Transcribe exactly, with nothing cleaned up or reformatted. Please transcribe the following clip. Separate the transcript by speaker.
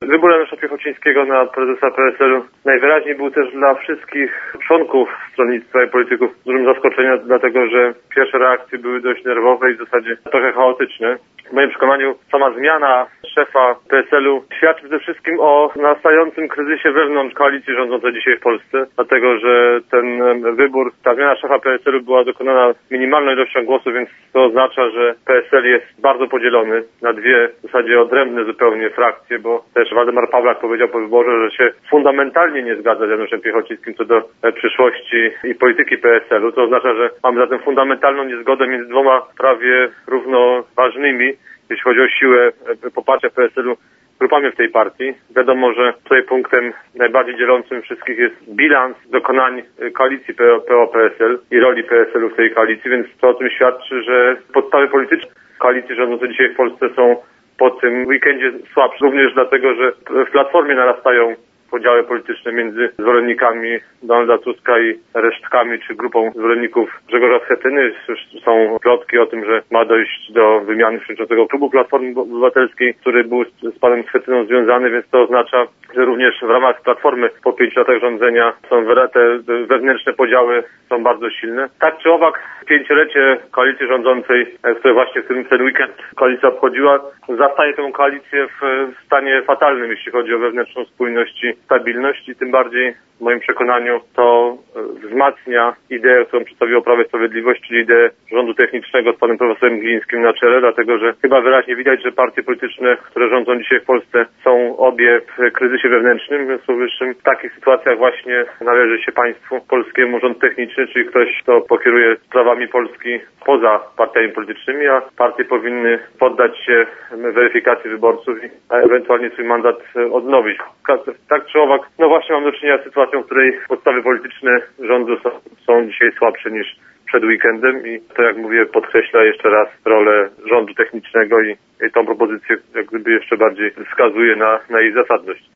Speaker 1: Wybór Janusza Piechocińskiego na prezesa P S L-u najwyraźniej był też dla wszystkich członków stronnictwa i polityków dużym zaskoczeniem, dlatego że pierwsze reakcje były dość nerwowe i w zasadzie trochę chaotyczne. W moim przekonaniu sama zmiana szefa P S L-u świadczy przede wszystkim o nastającym kryzysie wewnątrz koalicji rządzącej dzisiaj w Polsce, dlatego że ten wybór, ta zmiana szefa P S L-u była dokonana minimalną ilością głosów, więc to oznacza, że P S L jest bardzo podzielony na dwie w zasadzie odrębne zupełnie frakcje, bo też Waldemar Pawlak powiedział po wyborze, że się fundamentalnie nie zgadza z Januszem Piechocińskim co do przyszłości i polityki P S L-u. To oznacza, że mamy zatem fundamentalną niezgodę między dwoma prawie równoważnymi, jeśli chodzi o siłę poparcia P S L-u, grupami w tej partii. Wiadomo, że tutaj punktem najbardziej dzielącym wszystkich jest bilans dokonań koalicji P O P S L i roli P S L-u w tej koalicji, więc to o tym świadczy, że podstawy polityczne koalicji rządzącej dzisiaj w Polsce są po tym weekendzie słabsze. Również dlatego, że w Platformie narastają podziały polityczne między zwolennikami Donalda Tuska i resztkami, czy grupą zwolenników Grzegorza Schetyny. Są plotki o tym, że ma dojść do wymiany przewodniczącego klubu Platformy Obywatelskiej, który był z panem Schetyną związany, więc to oznacza, że również w ramach Platformy po pięciu latach rządzenia są te wewnętrzne podziały są bardzo silne. Tak czy owak, pięciolecie koalicji rządzącej, które właśnie w tym ten weekend koalicja obchodziła, zastaje tę koalicję w stanie fatalnym, jeśli chodzi o wewnętrzną spójność i stabilność, i tym bardziej w moim przekonaniu to wzmacnia ideę, którą przedstawiło Prawo i Sprawiedliwość, czyli ideę rządu technicznego z panem profesorem Glińskim na czele, dlatego że chyba wyraźnie widać, że partie polityczne, które rządzą dzisiaj w Polsce, są obie w kryzysie wewnętrznym. W związku z czym w takich sytuacjach właśnie należy się państwu polskiemu rząd techniczny, czyli ktoś, kto pokieruje sprawami Polski poza partiami politycznymi, a partie powinny poddać się weryfikacji wyborców i ewentualnie swój mandat odnowić. Tak czy owak, no właśnie mam do czynienia z sytuacją, w której podstawy polityczne rządu są, są dzisiaj słabsze niż przed weekendem i to, jak mówię, podkreśla jeszcze raz rolę rządu technicznego i, i tą propozycję jak gdyby jeszcze bardziej wskazuje na, na jej zasadność.